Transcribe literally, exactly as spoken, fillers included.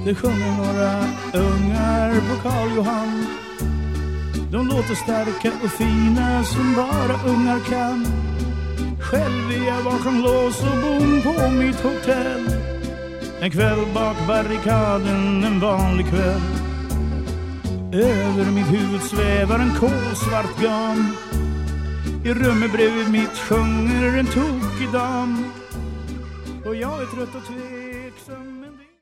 Det sjunger några ungar på Karl Johan. De låter starka och fina som bara ungar kan. Själv är jag bakom lås och bom på mitt hotell. En kväll bak barrikaden, en vanlig kväll. Över mitt huvud svävar en kolsvart gam. I rummet bredvid mitt sjunger en tokig dam. Och jag är trött och tveksam.